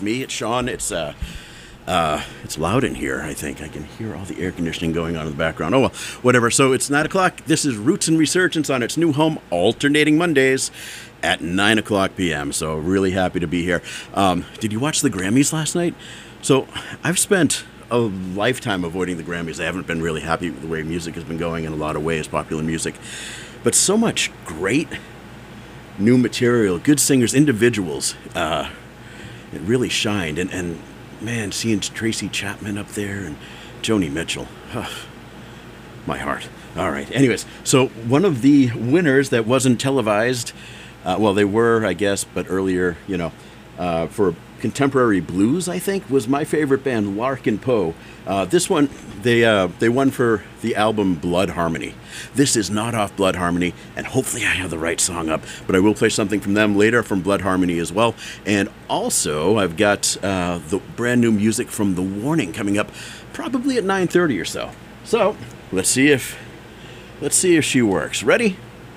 Me, it's Sean. It's loud in here. I think I can hear all the air conditioning going on in the background. Oh well, whatever. So it's 9 o'clock. This is Roots and Resurgence on its new home, alternating Mondays at 9 o'clock p.m. So really happy to be here. Did you watch the Grammys last night? So I've spent a lifetime avoiding the Grammys. I haven't been really happy with the way music has been going in a lot of ways, popular music, but so much great new material, good singers, individuals. It really shined, and man, seeing Tracy Chapman up there and Joni Mitchell, my heart. All right. Anyways, so one of the winners that wasn't televised, well, they were, I guess, but earlier, for contemporary blues, I think, was my favorite band, Larkin Poe. This one, they won for the album Blood Harmony. This is not off Blood Harmony, and hopefully I have the right song up, but I will play something from them later from Blood Harmony as well. And also, I've got the brand new music from The Warning coming up probably at 9:30 or so. So, let's see if she works. Ready?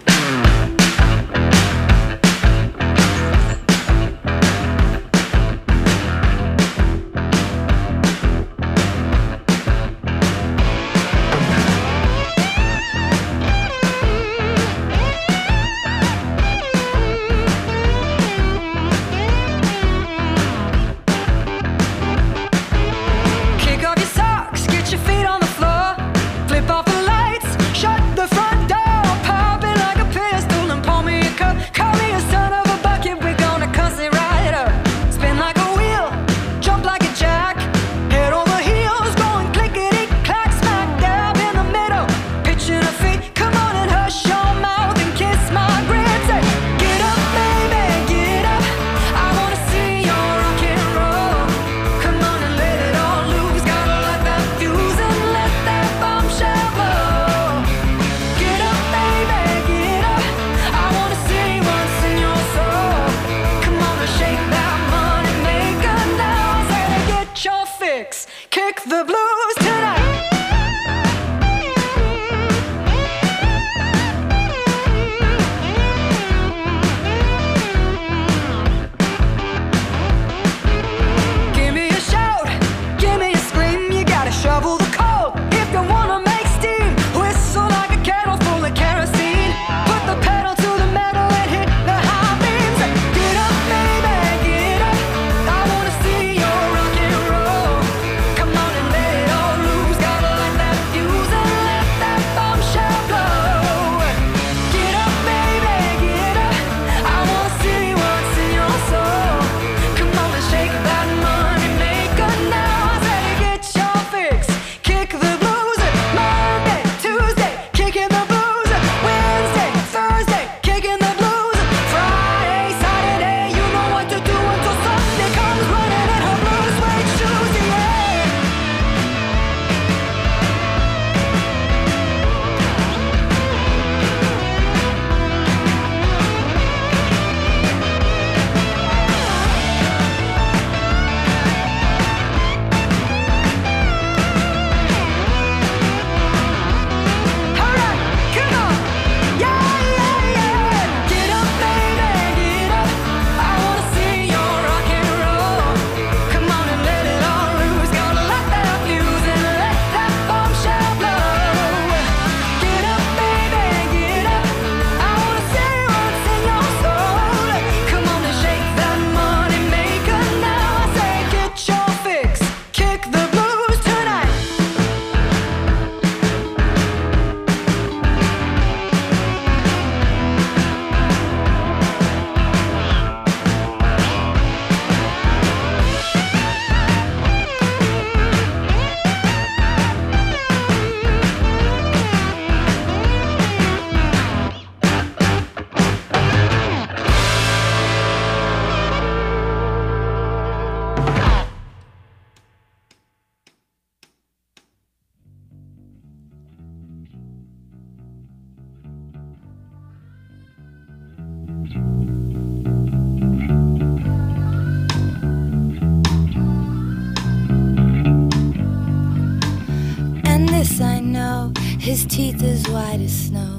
His teeth as white as snow.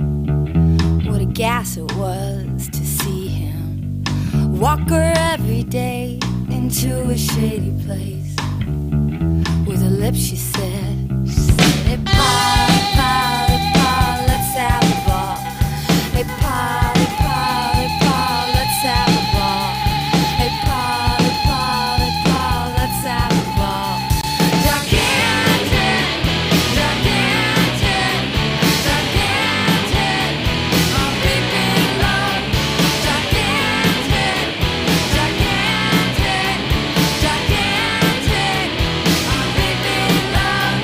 What a gas it was to see him walk her every day in into a shady place. With her lips she said, hey, Polly, Polly, Polly, let's have a ball. Hey, Polly, Polly, Polly, let's have a ball. Hey, Polly, Polly, Polly, let's have a ball. Gigantic, gigantic, gigantic, my big, big love. Gigantic, gigantic, gigantic, my big, big love.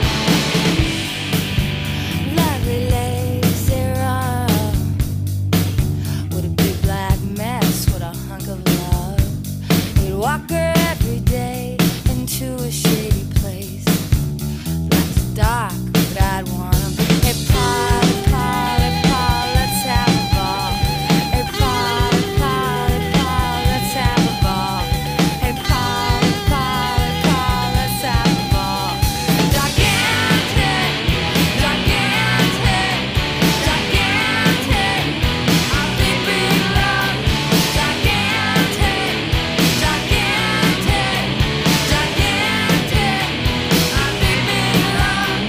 Lovely lazy run with a big black mess, with a hunk of love. He'd walk her every day into a shady place. Life's dark, but I'd wanna be. Hey, Polly, Polly, Polly, let's have a ball. Hey, Polly, Polly, Polly, let's have a ball. Hey, Polly, Polly, Polly, let's have a ball. Gigantic, gigantic, gigantic, our big, big love. Gigantic, gigantic, gigantic, our big, big love.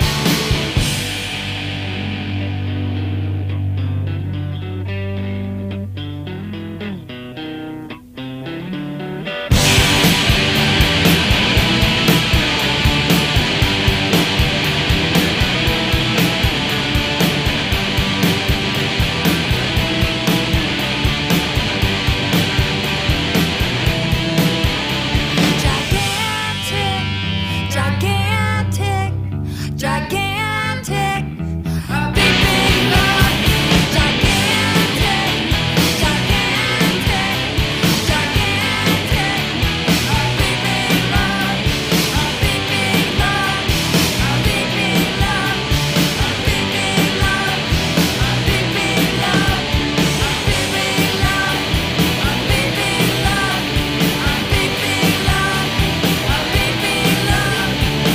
Gigantic, gigantic, gigantic, a big, big love. Gigantic, gigantic, gigantic, a big, big love. A big, big love. A big, big love. A big, big love. A big, big love. A big, big love. A big, big love. A big, big love. A big, big love.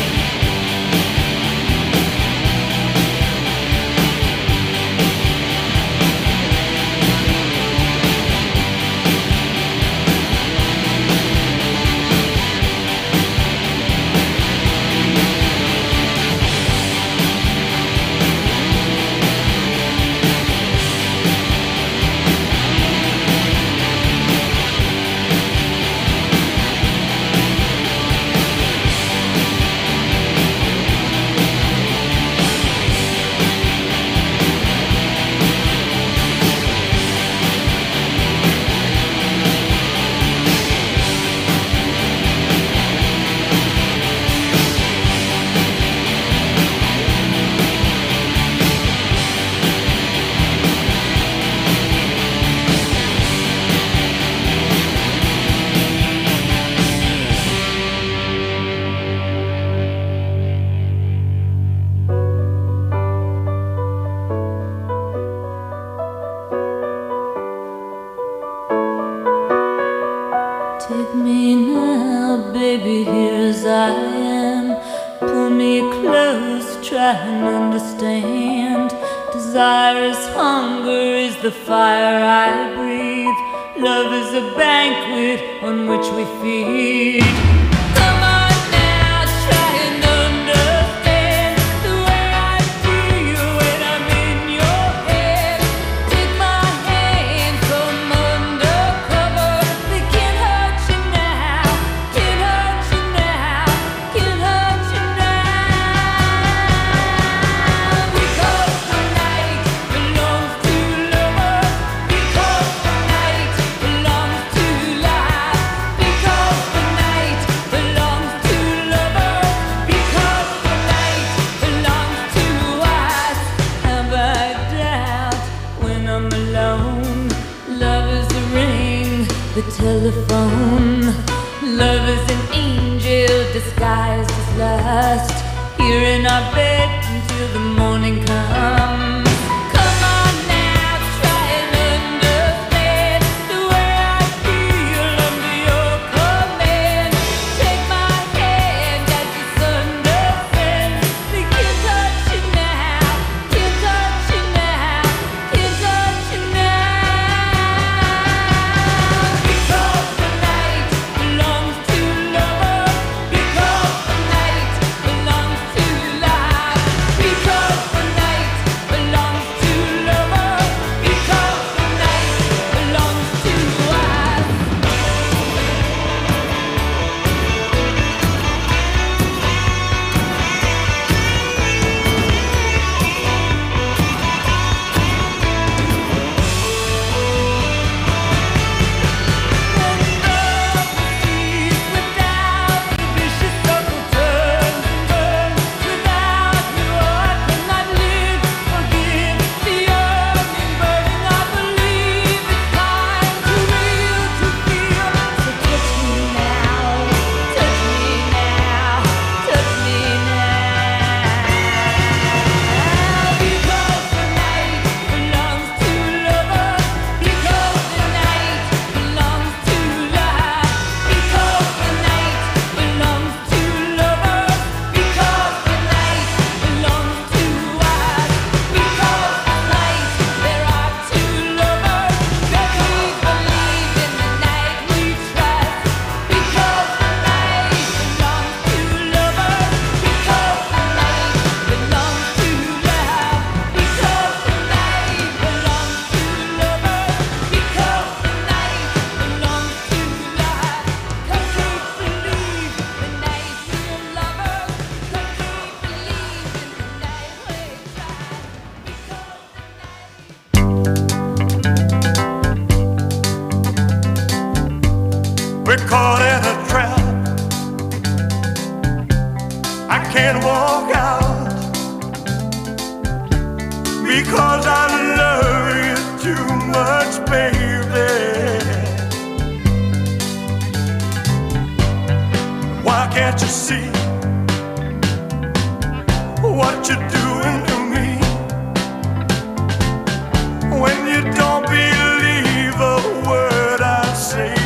Take me now, baby, here as I am. Pull me close, try and understand. Desire is hunger, is the fire I breathe. Love is a banquet on which we feed. Come on now, try and understand the way I feel when I'm in your head. Take my hand, come undercover. They can't hurt you now, can't hurt you now, can't hurt you now. Because the night belongs to lovers. Because the night belongs to life. Because the night belongs to lovers. Because the night belongs to us. Have I doubt when I'm alone? Love is a ring, the telephone. Love is an angel disguised as lust. Here in our bed until the morning comes. Come on now, try and understand the way I feel under your command. Take my hand as the sun descends. They can't touch you now, can't touch you now, can't touch you now. Because the night belongs to because I love you too much, baby. Why can't you see what you're doing to me? When you don't believe a word I say,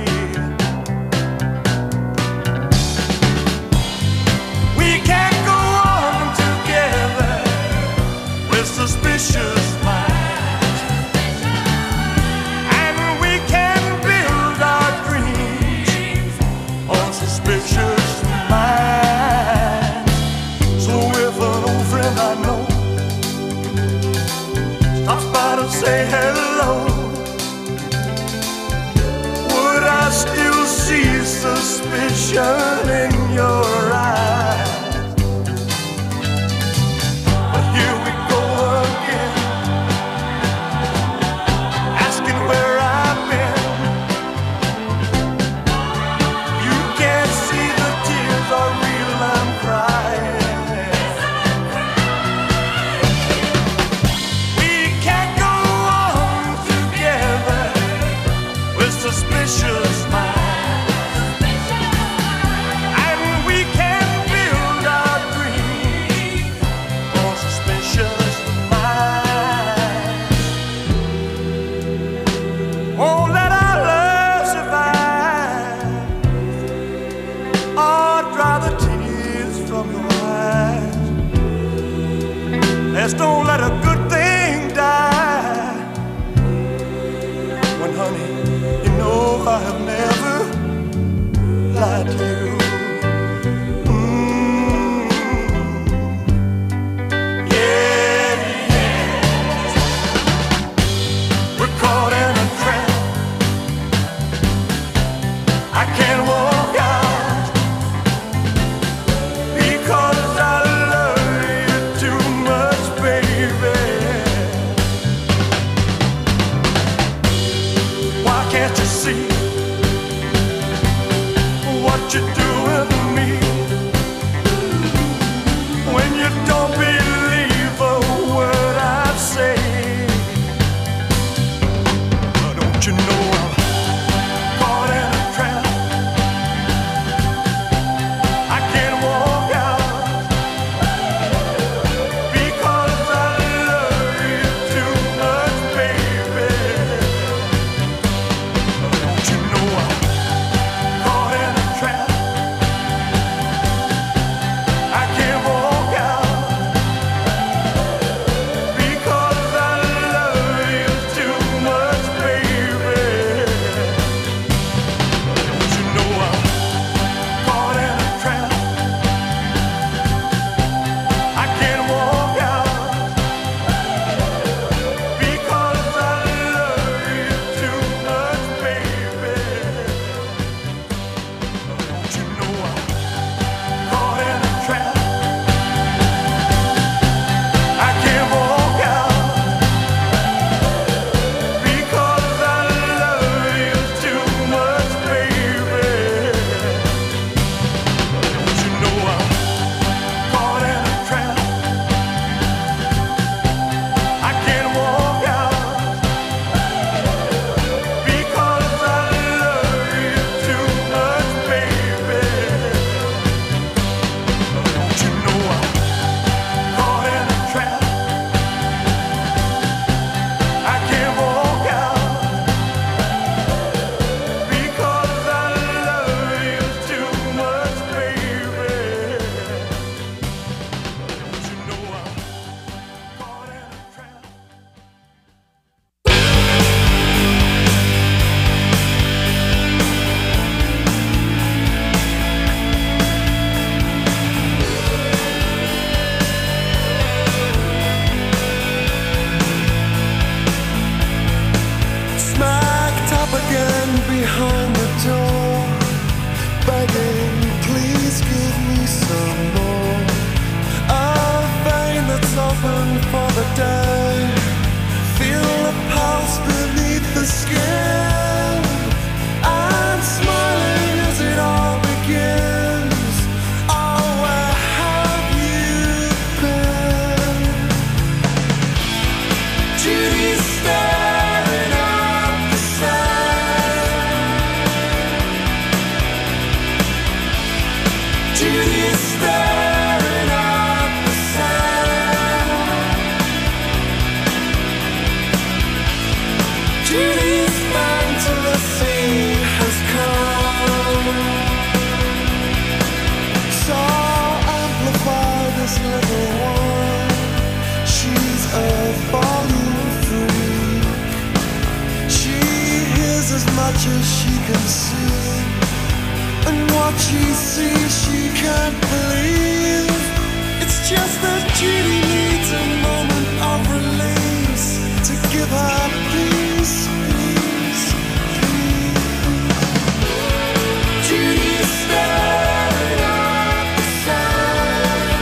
we can't go on together with suspicious minds, and we can build our dreams on suspicious minds. So if an old friend I know stops by to say hello, would I still see suspicion in your eyes? But here we go again, asking where I've been. You can't see the tears are real, I'm crying. We can't go on together with suspicious minds, and we can build our dreams on suspicious minds. Won't let our love survive, or dry the tears from your eyes. Let's don't let a good thing die. When, honey, you know I have never lied to you. Yeah, yeah. We're caught in a trap. I can't walk out because I love you too much, baby. Why can't you see what you're doing to me? When you don't believe a word I say, don't you know I'm caught in a trap? I can't walk out because I love you too much, baby. Don't you know I'm caught in a trap? I can't walk out because I love you too much, baby. Don't you know I'm caught in a trap? I can't walk out because I love you too much, baby. Don't you know I'm caught in a trap? I can't walk out because I love you too much, baby. Don't you know I'm caught in a trap? I can't walk out because I love you too much, baby. Don't you know I'm caught in a trap? I can't walk out because I love you too much, baby. Don't you know I'm caught in a trap? Smacked up again behind the door, begging, please give me some more. A vein that's open for the day. Feel the pulse beneath the skin. I'm smiling as it all begins. Oh, where have you been? Judy's staring at the sun. Judy's fantasy has come. So amplify this little one. She's a volume freak. She hears as much as she can see. And what she sees she can't believe. It's just that Judy needs a moment of release to give her peace, peace, peace. Judy's staring at the sun.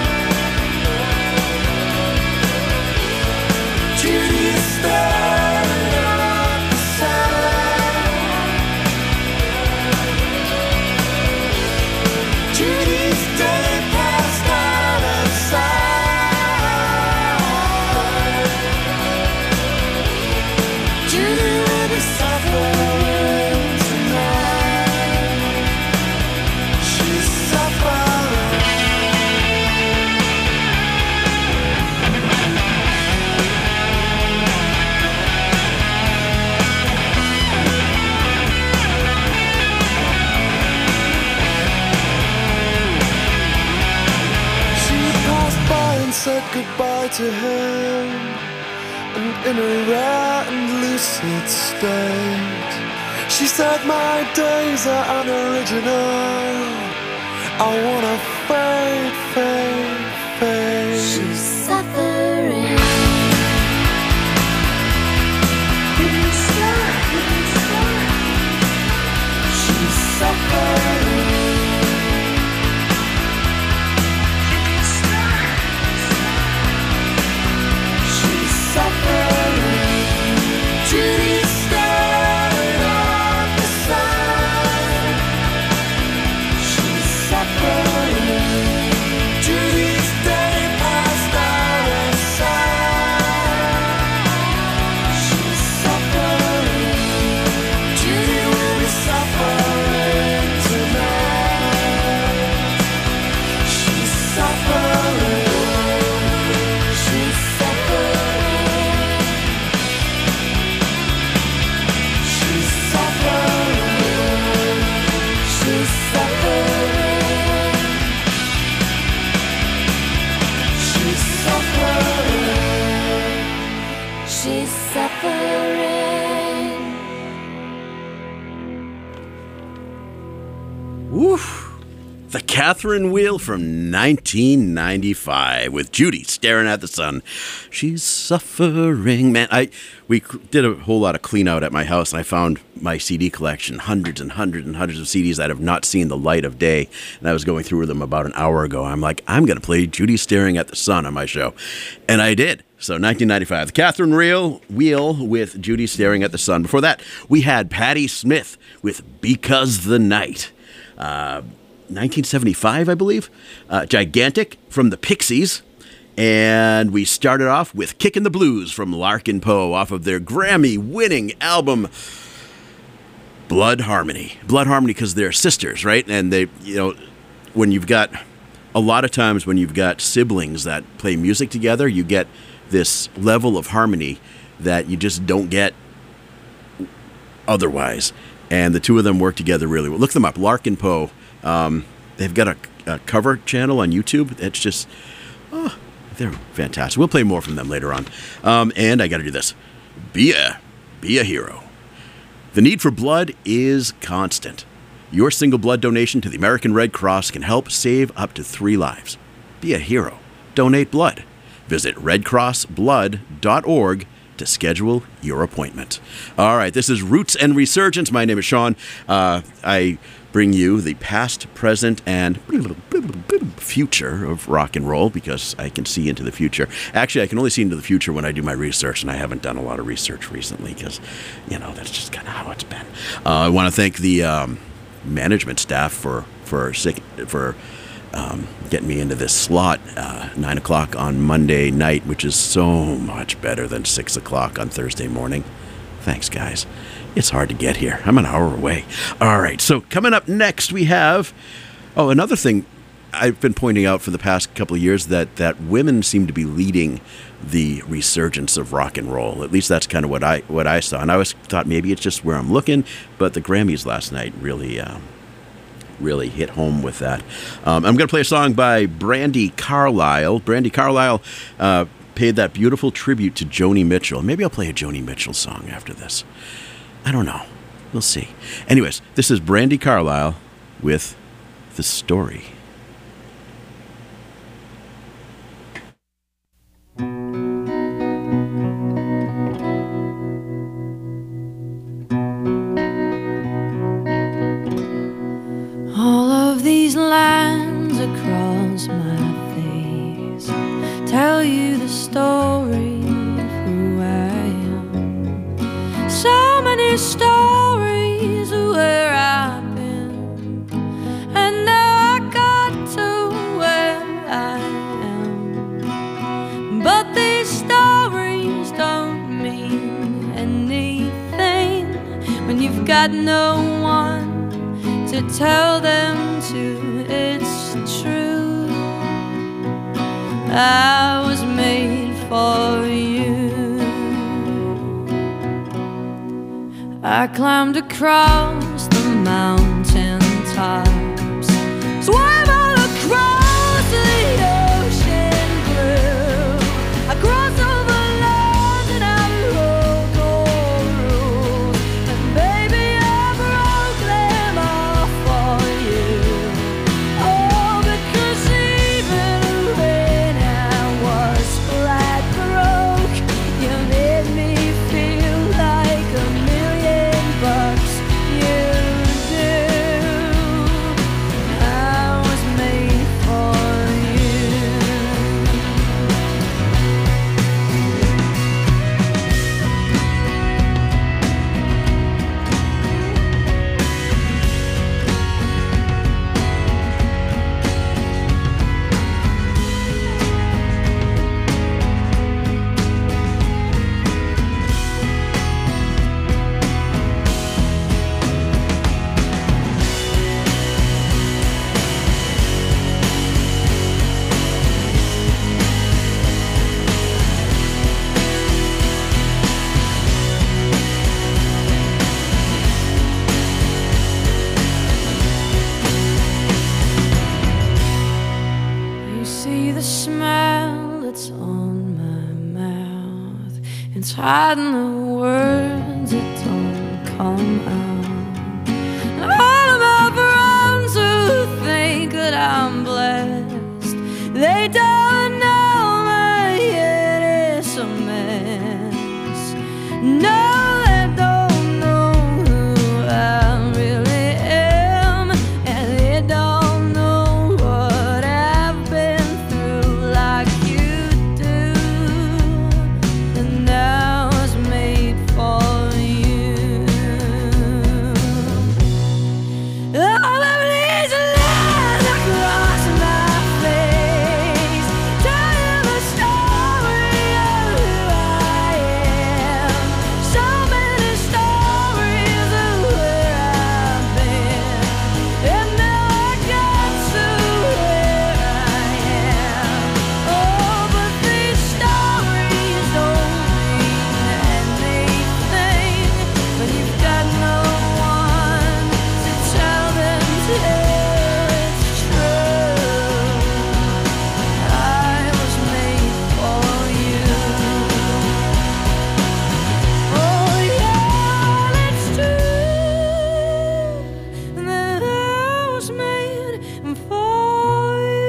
Judy's staring at the sun. Judy's day passed out of sight. Judy will be suffering tonight. She's suffering. She passed by and said goodbye to him. And in a rare and lucid state, she said, my days are unoriginal. I wanna fade, fade, fade. She's suffering. She's suffering. She's suffering. Judy's staring at the sun. She's suffering. Judy's day passed out of sight. She's suffering. Judy will be suffering tonight. She's suffering. She's suffering. She's suffering. She's suffering. She's suffering. She's suffering. Woof. The Catherine Wheel from 1995 with Judy staring at the sun. She's suffering. Man, we did a whole lot of clean out at my house, and I found my CD collection, hundreds and hundreds and hundreds of CDs that have not seen the light of day. And I was going through them about an hour ago. I'm like, I'm going to play Judy staring at the sun on my show. And I did. So 1995, the Catherine Wheel with Judy staring at the sun. Before that, we had Patti Smith with Because the Night. 1975, I believe. Gigantic from the Pixies. And we started off with Kickin' the Blues from Larkin Poe off of their Grammy-winning album, Blood Harmony. Blood Harmony because they're sisters, right? And they, when you've got, a lot of times when you've got siblings that play music together, you get this level of harmony that you just don't get otherwise. And the two of them work together really well. Look them up, Larkin Poe. They've got a cover channel on YouTube. It's just, they're fantastic. We'll play more from them later on. And I got to do this. Be a hero. The need for blood is constant. Your single blood donation to the American Red Cross can help save up to 3 lives. Be a hero. Donate blood. Visit redcrossblood.org to schedule your appointment. All right, this is Roots and Resurgence. My name is Sean. I bring you the past, present, and future of rock and roll because I can see into the future. Actually, I can only see into the future when I do my research, and I haven't done a lot of research recently because, that's just kind of how it's been. I want to thank the management staff for getting me into this slot, 9 o'clock on Monday night, which is so much better than 6 o'clock on Thursday morning. Thanks, guys. It's hard to get here. I'm an hour away. All right, so coming up next, we have Oh, another thing I've been pointing out for the past couple of years that women seem to be leading the resurgence of rock and roll. At least that's kind of what I saw. And I always thought maybe it's just where I'm looking, but the Grammys last night really hit home with that. I'm going to play a song by Brandi Carlile. Brandi Carlile paid that beautiful tribute to Joni Mitchell. Maybe I'll play a Joni Mitchell song after this. I don't know. We'll see. Anyways, this is Brandi Carlile with The Story. All of these lines across my face tell you the story of who I am. So many stories of where I've been, and now I got to where I am. But these stories don't mean anything when you've got no one to tell them to. It's true, I was made for you. I climbed across the mountain tops, swam all across the ocean blue. I crossed over lands and I broke all rules, and baby I broke them all for you. Oh, because even when I was flat broke, you made me feel like $1,000,000. You do. I was made for you. You see the smile that's on my mouth, it's hiding the words that don't come out. And all of my friends who think that I'm blessed, they don't know my head is a mess. No, they don't know who I really am, and they don't know what I've been through like you do. And I was made for you. All of these lines across my face tell you the story of who I am. So many stories of where I've been, and now I got to where I am. Oh, but these stories don't mean anything when you've got no one to tell them to. It's true, I was made for you. Oh yeah, it's true that I was made for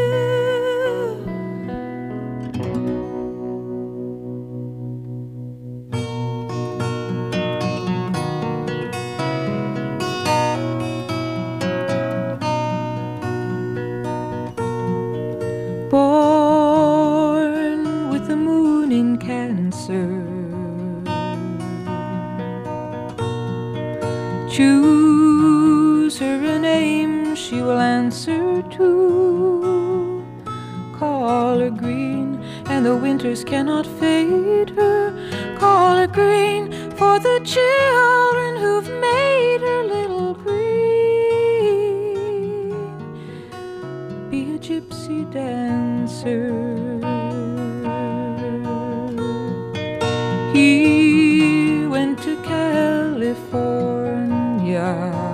Born with the moon in Cancer, choose her a name she will answer to. Call her green, and the winters cannot fade her. Call her green for the children who've made her little green. be a gypsy dancer. He went to California,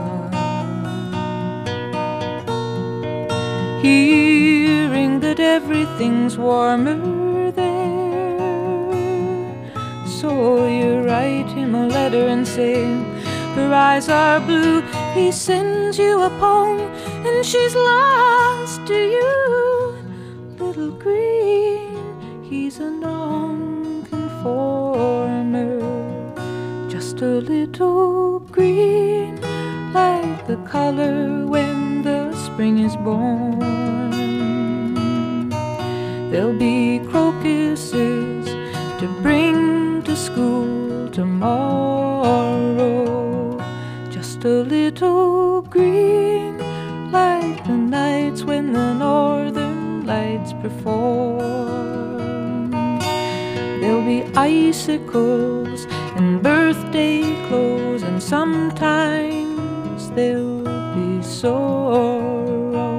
hearing that everything's warmer there. So you write him a letter and say her eyes are blue. He sends you a poem and she's lost to you. Little green, he's a non-conformer, just a little green, like the color when the spring is born. There'll be crocuses to bring to school tomorrow, just a little green, like the nights when the northern lights perform. There'll be icicles and birthday clothes, and sometimes there'll be sorrow.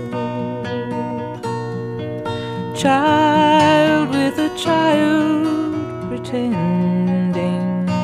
Child with a child pretending,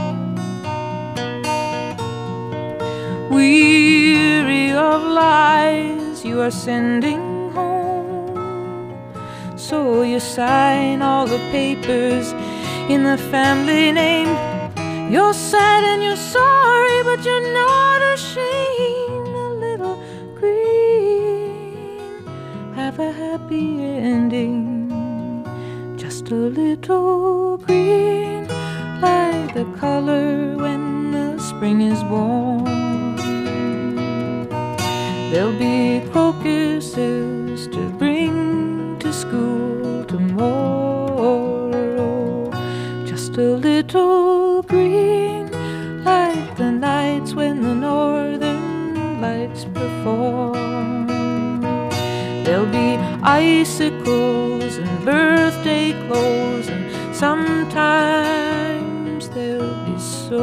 weary of lies you are sending home. So you sign all the papers in the family name. You're sad and you're sorry, but you're not ashamed. A little green, have a happy ending. Just a little green, like the color when the spring is born. There'll be crocuses to bring to school tomorrow, just a little green, like the nights when the northern lights perform. There'll be icicles and birthday clothes, and sometimes there'll be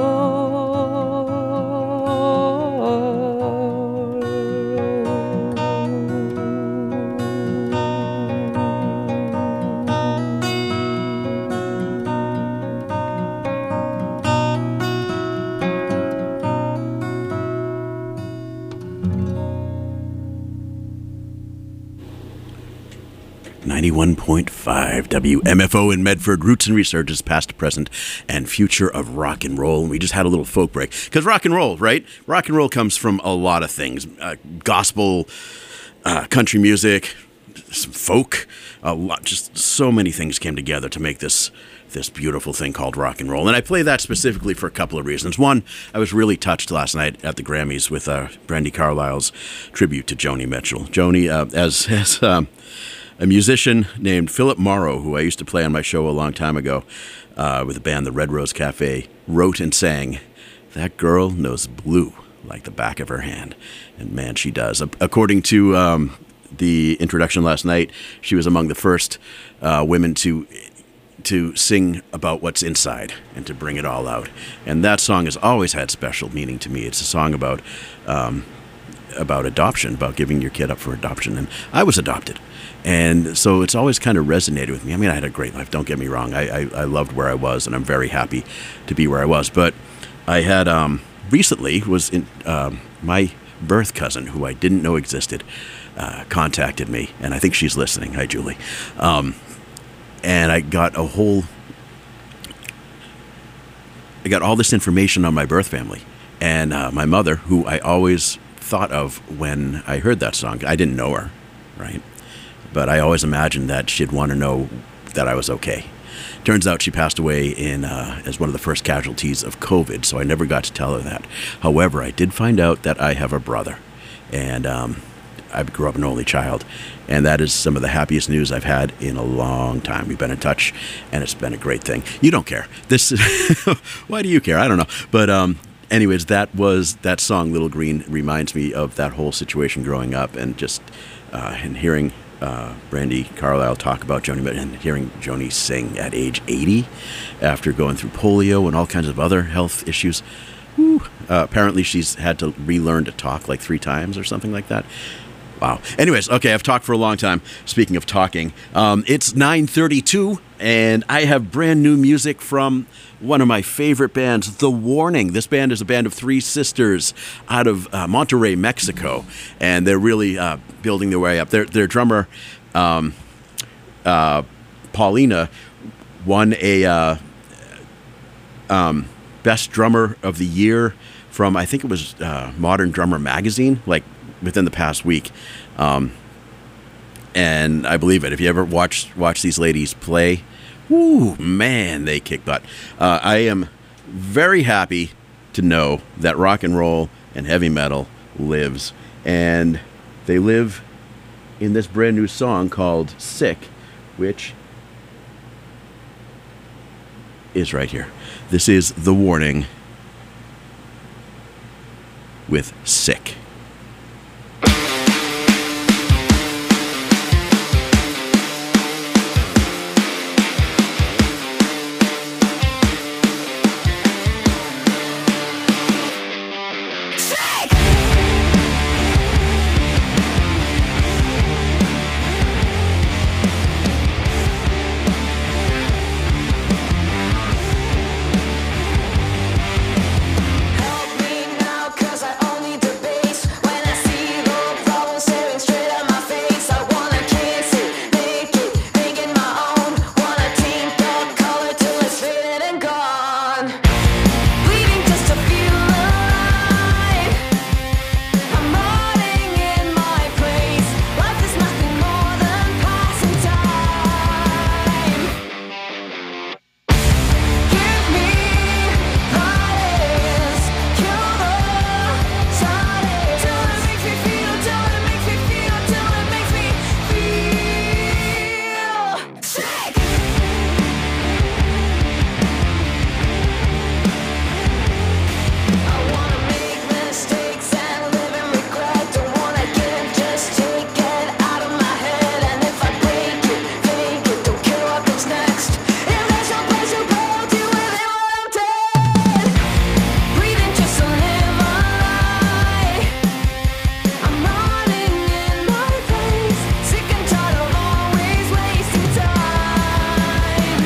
.5 WMFO in Medford, roots and researches, past, present, and future of rock and roll. And we just had a little folk break. Because rock and roll, right? Rock and roll comes from a lot of things. Gospel, country music, some folk, a lot, just so many things came together to make this beautiful thing called rock and roll. And I play that specifically for a couple of reasons. One, I was really touched last night at the Grammys with Brandi Carlile's tribute to Joni Mitchell. Joni, as a musician named Philip Morrow, who I used to play on my show a long time ago with the band The Red Rose Cafe, wrote and sang, "That girl knows blue like the back of her hand." And man, she does. According to the introduction last night, she was among the first women to sing about what's inside and to bring it all out. And that song has always had special meaning to me. It's a song about adoption, about giving your kid up for adoption. And I was adopted. And so it's always kind of resonated with me. I mean, I had a great life, don't get me wrong. I loved where I was, and I'm very happy to be where I was. But I had recently was in my birth cousin, who I didn't know existed, contacted me, and I think she's listening. Hi, Julie. And I got all this information on my birth family. And my mother, who I always thought of when I heard that song, I didn't know her, right? But I always imagined that she'd want to know that I was okay. Turns out she passed away as one of the first casualties of COVID, so I never got to tell her that. However, I did find out that I have a brother, and I grew up an only child, and that is some of the happiest news I've had in a long time. We've been in touch, and it's been a great thing. You don't care. Why do you care? I don't know. But anyways, that song, Little Green, reminds me of that whole situation growing up, and just and hearing Brandi Carlile talk about Joni, and hearing Joni sing at age 80 after going through polio and all kinds of other health issues. Apparently she's had to relearn to talk like 3 times or something like that. Wow. Anyways, okay, I've talked for a long time. Speaking of talking, it's 9:32, and I have brand new music from one of my favorite bands, The Warning. This band is a band of three sisters out of Monterrey, Mexico, and they're really building their way up. Their drummer, Paulina, won a Best Drummer of the Year from, I think it was Modern Drummer magazine, like within the past week. And I believe it. If you ever watch these ladies play, whoo, man, they kick butt. I am very happy to know that rock and roll and heavy metal lives. And they live in this brand new song called Sick, which is right here. This is The Warning with Sick. Help me now, 'cause I only debate when I see the problem staring straight at my face. I wanna kiss it, make it my own. Wanna tint the color till it's faded and gone. Bleeding just to feel alive. I'm rotting in my place. Life is nothing more than passing time. Give me violence, kill the silence. Till it makes me feel, till it makes me feel, till it makes me feel sick. I wanna make mistakes and live in regret. Don't wanna give, just take it out of my head. And if I break it, fake it, don't care what comes next. If there's no place to go, I'll deal with it when I'm dead. Breathing just to live a lie. I'm running in my place. Sick and tired of always wasting time.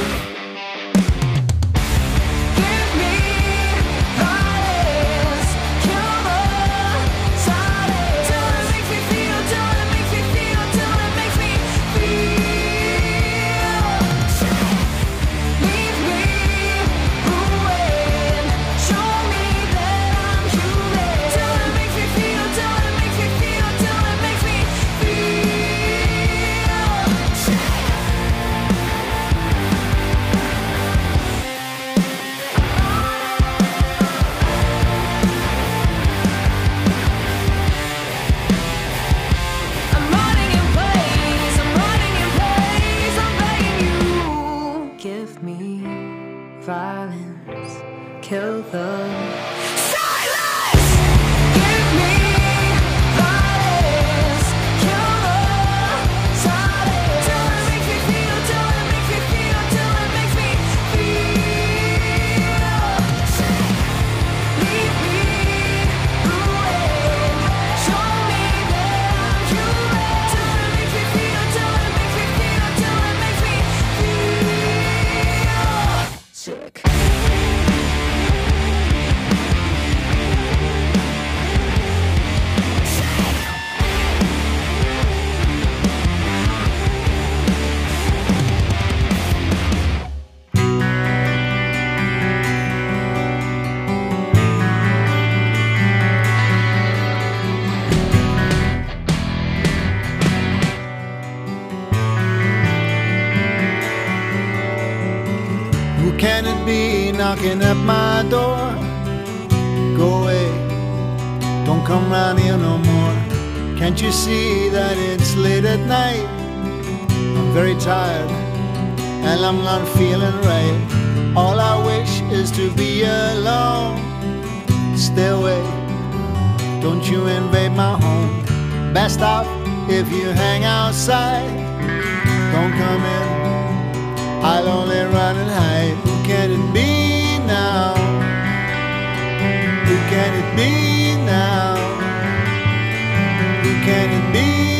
Give me violence, kill the silence. Till it makes me feel, till it makes me feel, till it makes me feel sick. Leave me ruined. Show me that I'm human. Till it makes me feel, till it makes me feel, till it makes me feel sick. I'm running in place, I'm running in place, I'm begging you. Give me violence, kill the silence. Give me violence, kill the silence. Till it makes me feel, till it makes me feel, till it makes me feel sick. Leave me ruined. Show me that I'm human. Till it makes me feel, till it makes me feel, till it makes me feel sick. Who can it be knocking at my door? Go away, don't come round here no more. Can't you see that it's late at night? I'm very tired and I'm not feeling right. All I wish is to be alone. Stay away, don't you invade my home. Best off if you hang outside. Don't come in, I'll only run and hide. Who can it be now? Who can it be now? Who can it be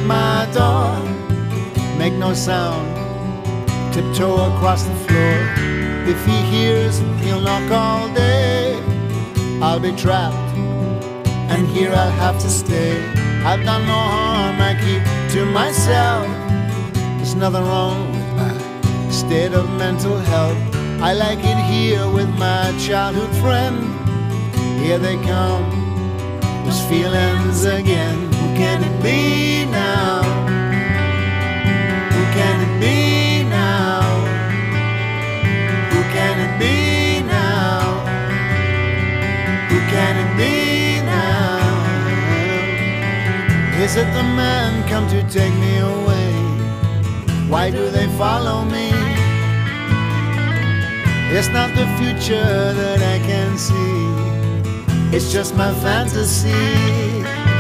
my door. Make no sound, tiptoe across the floor. If he hears, he'll knock all day. I'll be trapped, and here I'll have to stay. I've done no harm, I keep to myself. There's nothing wrong with my state of mental health. I like it here with my childhood friend. Here they come, those feelings again. Who can it be now? Who can it be now? Who can it be now? Who can it be now? Is it the man come to take me away? Why do they follow me? It's not the future that I can see. It's just my fantasy.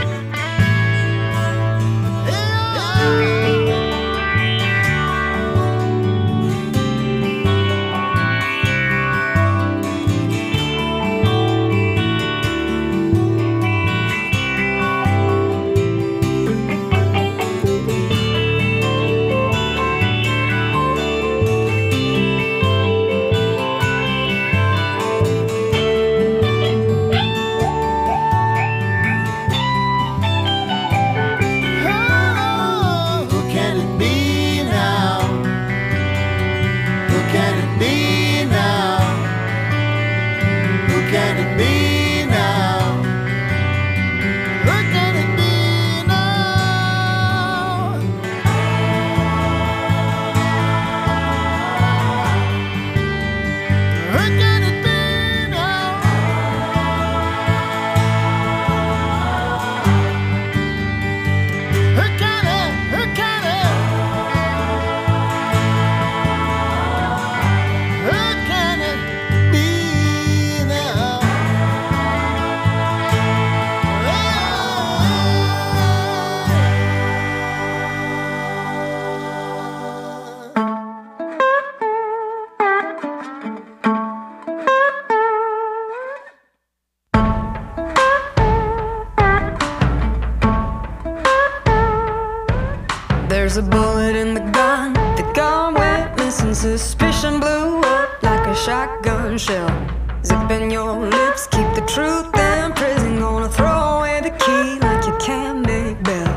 There's a bullet in the gun went missing. Suspicion blew up like a shotgun shell. Zipping your lips, keep the truth in prison. Gonna throw away the key like you can't make bail.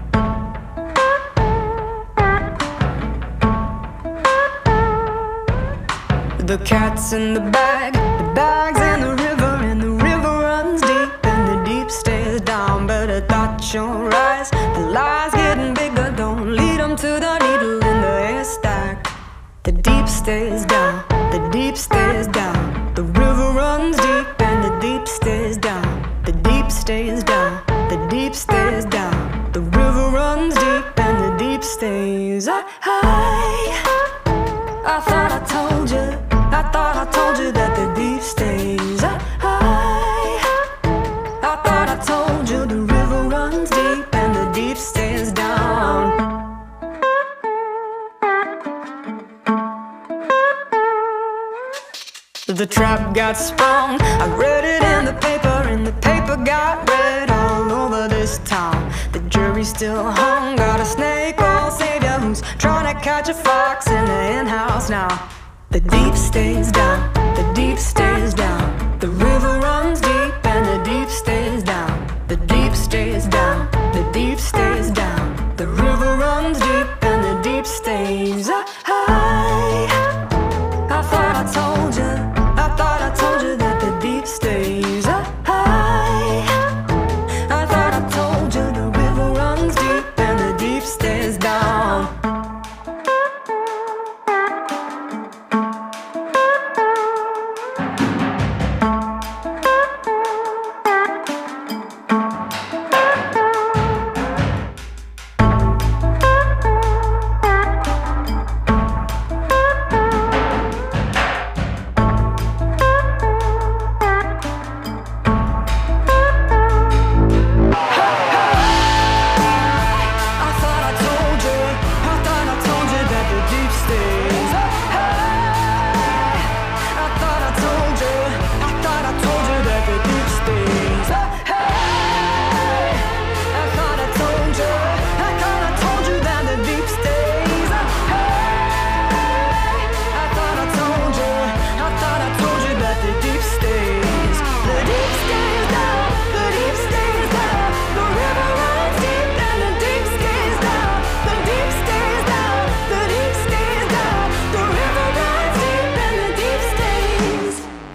The cat's in the bag's in the river, and the river runs deep, and the deep stays down. Better dot your eyes, the lies getting bigger. Don't lead them to the needle in the haystack. The deep stays down, the deep stays down. The river runs deep, and the deep stays down. The deep stays down, the deep stays down. The river runs deep, and the deep stays high. I thought I told you, I thought I told you that the deep stays high. I thought I told you the river runs deep and the deep stays down. The trap got sprung, I read it in the paper, and the paper got read all over this town. The jury still hung, got a snake oil savior who's trying to catch a fox in the hen-house now. The deep stays down, the deep stays down. The river runs deep and the deep stays down. The deep stays down, the deep stays down. The river runs deep and the deep stays high. I thought I told you, I thought I told you that the deep stays high. I thought I told you the river runs deep and the deep stays down.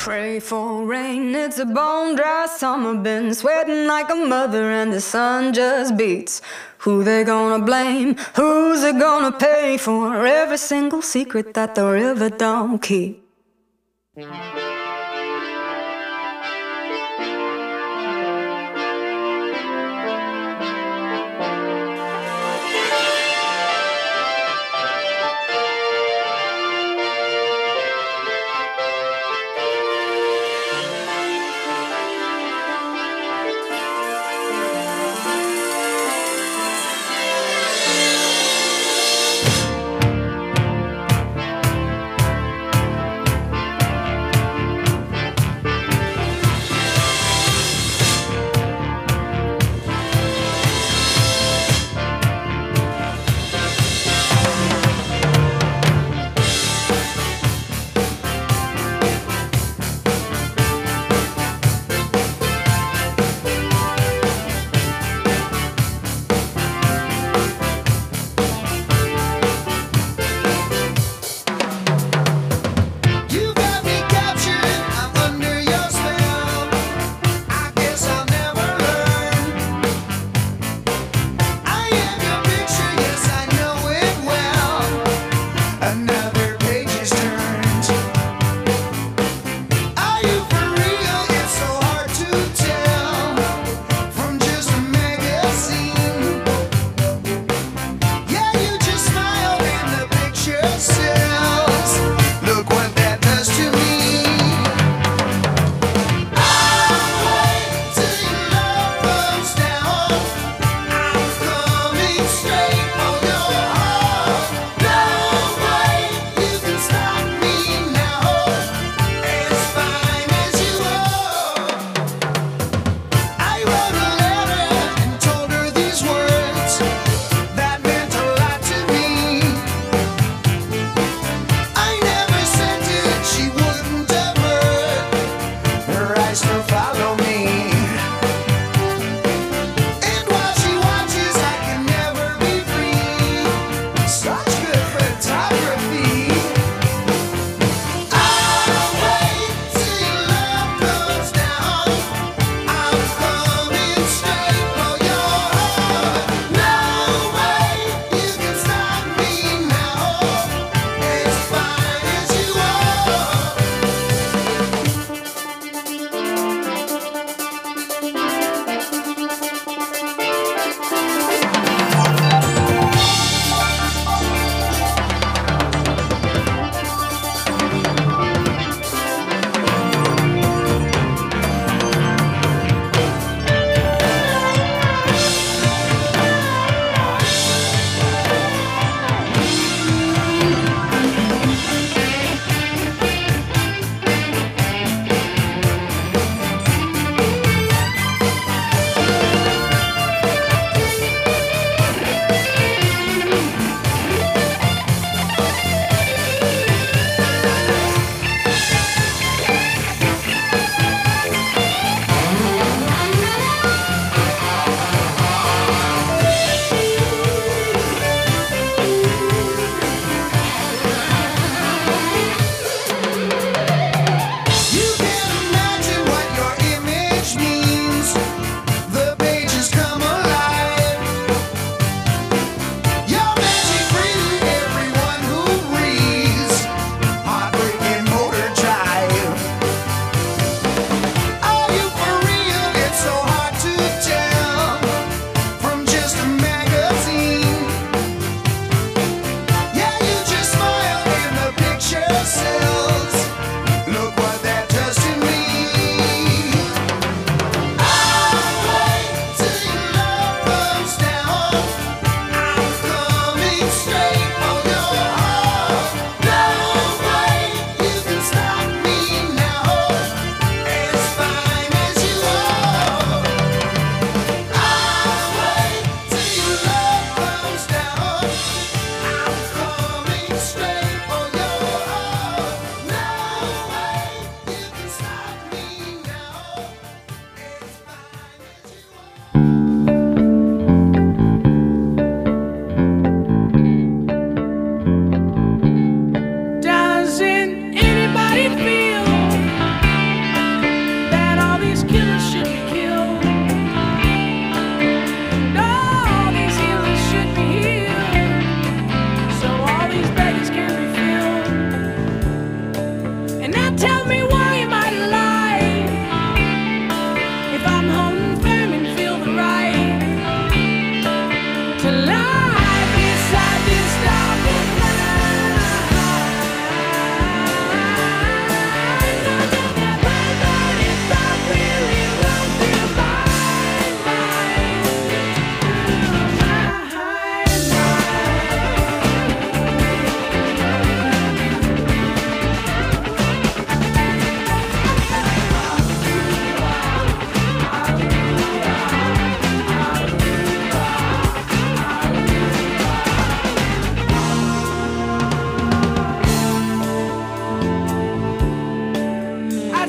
Pray for rain, it's a bone dry summer. Been sweating like a mother and the sun just beats. Who they gonna blame? Who's it gonna pay for every single secret that the river don't keep?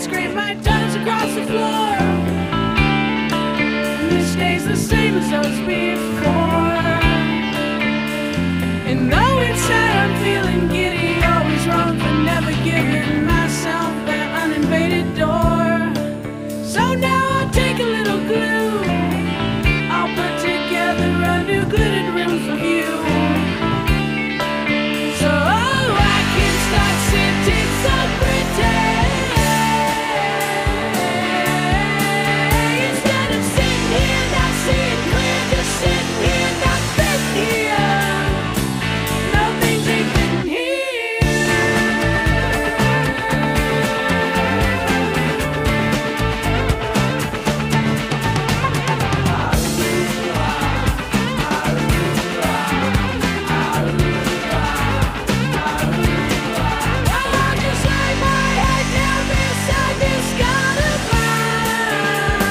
scrape my toes across the floor. And it stays the same as those before. And though inside I'm feeling giddy, always wrong for never giving myself that uninvaded door. So now I'll take a little glue, I'll put together a new glittered room for you. So I can start sitting so pretty. Instead of sitting here not seeing clear, just sitting here not fitting here. Nothing's even here. I'll just lay my head down beside this skyline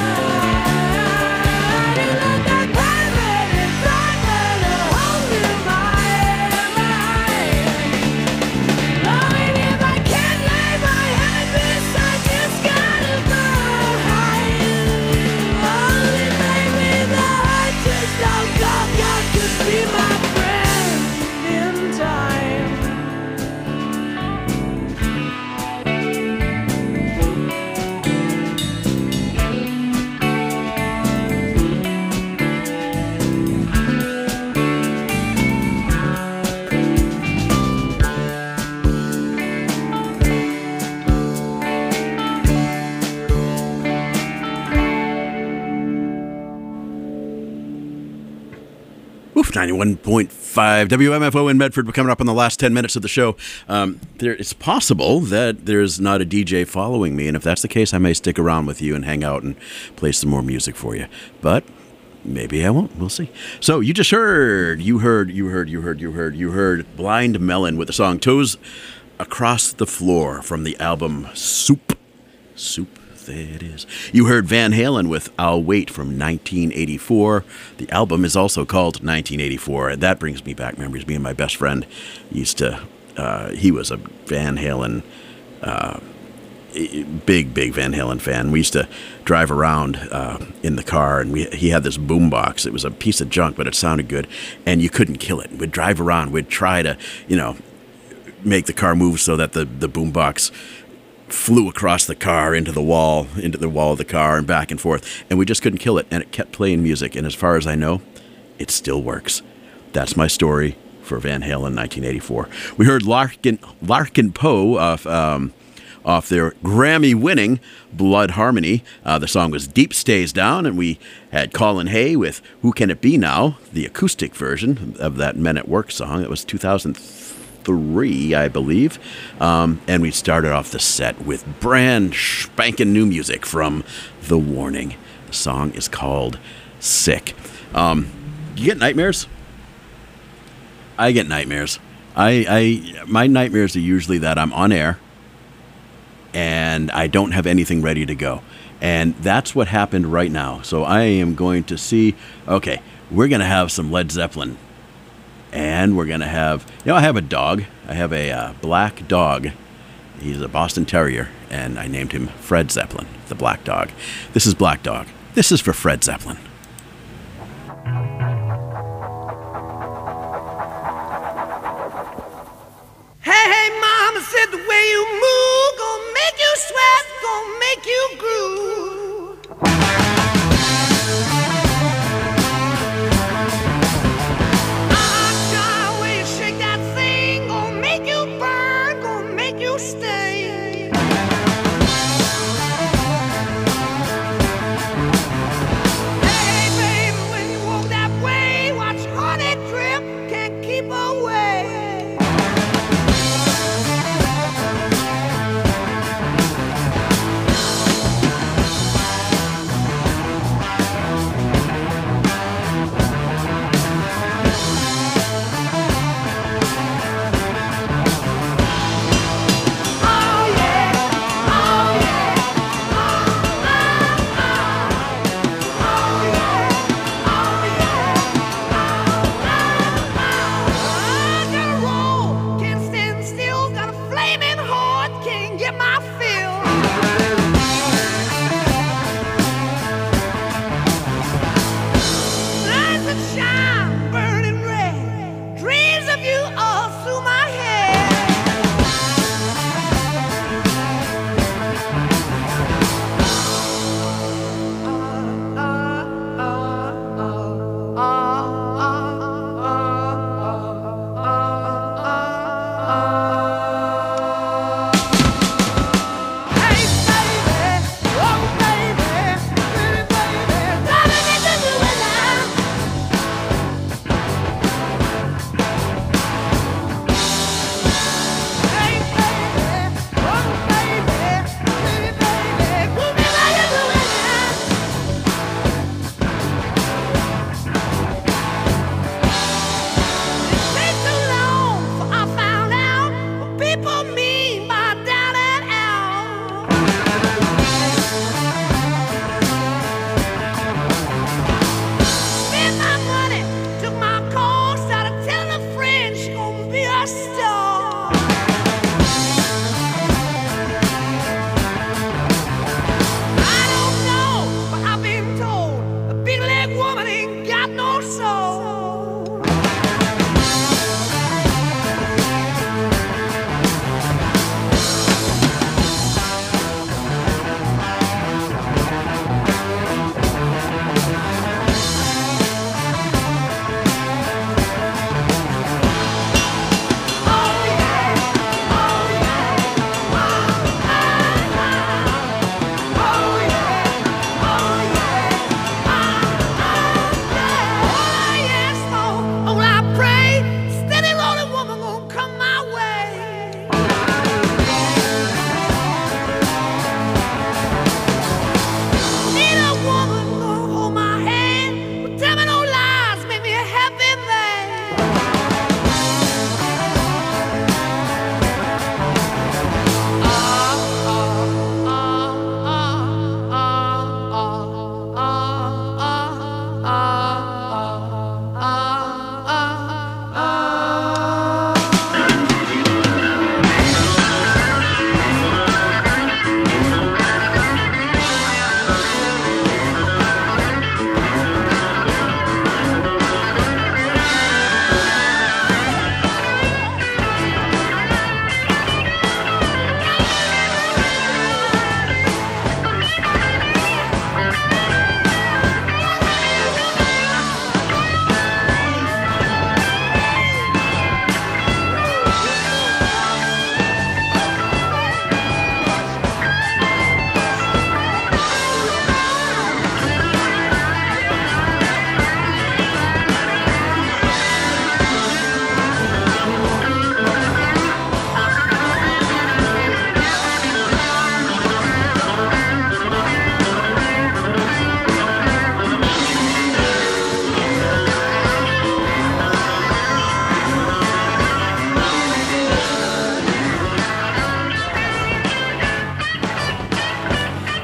and let that private environment hold in my mind. I mean, if I can't lay my head beside this skyline, only maybe the heart just don't come, God, just be my friend in time. Oof, 91.5 WMFO in Medford. We're coming up on the last 10 minutes of the show. It's possible that there's not a DJ following me, and if that's the case, I may stick around with you and hang out and play some more music for you. But maybe I won't. We'll see. So you just heard Blind Melon with the song Toes Across the Floor from the album Soup. Soup. There it is. You heard Van Halen with I'll Wait from 1984. The album is also called 1984, and that brings me back memories. Me and my best friend used to, he was a Van Halen, big Van Halen fan. We used to drive around in the car, and he had this boombox. It was a piece of junk, but it sounded good, and you couldn't kill it. We'd drive around. We'd try to, make the car move so that the boombox flew across the car into the wall of the car and back and forth, and we just couldn't kill it, and it kept playing music, and as far as I know, it still works. That's my story for Van Halen 1984. We heard Larkin Poe off their Grammy-winning Blood Harmony. The song was Deep Stays Down, and we had Colin Hay with Who Can It Be Now, the acoustic version of that Men at Work song. It was 2003, I believe. And we started off the set with brand spanking new music from The Warning. The song is called Sick. You get nightmares? I get nightmares. My nightmares are usually that I'm on air and I don't have anything ready to go. And that's what happened right now. So I am going to see, okay, we're going to have some Led Zeppelin. And we're going to have, I have a dog. I have a black dog. He's a Boston Terrier, and I named him Fred Zeppelin, the black dog. This is Black Dog. This is for Fred Zeppelin. Hey, mama said the way you move gonna make you sweat, gonna make you groove. Stay. Hey,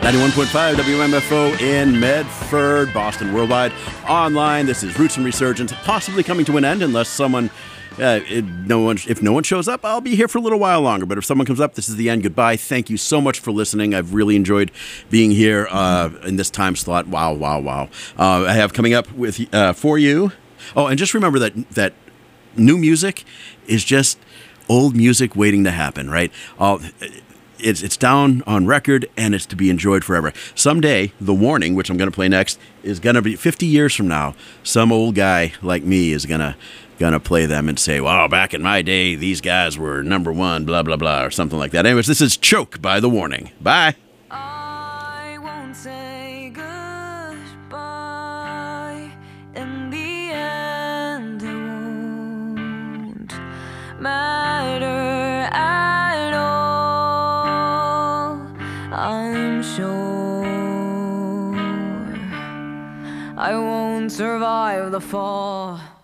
91.5 WMFO in Medford, Boston, worldwide, online. This is Roots and Resurgence, possibly coming to an end unless someone, if no one shows up, I'll be here for a little while longer. But if someone comes up, this is the end. Goodbye. Thank you so much for listening. I've really enjoyed being here in this time slot. Wow. I have coming up with for you. Oh, and just remember that new music is just old music waiting to happen, right? It's down on record, and it's to be enjoyed forever. Someday, The Warning, which I'm going to play next, is going to be 50 years from now. Some old guy like me is going to play them and say, wow, back in my day, these guys were number one, blah, blah, blah, or something like that. Anyways, this is Choke by The Warning. Bye. I won't say goodbye. In the end, it won't matter at all. I'm sure I won't survive the fall.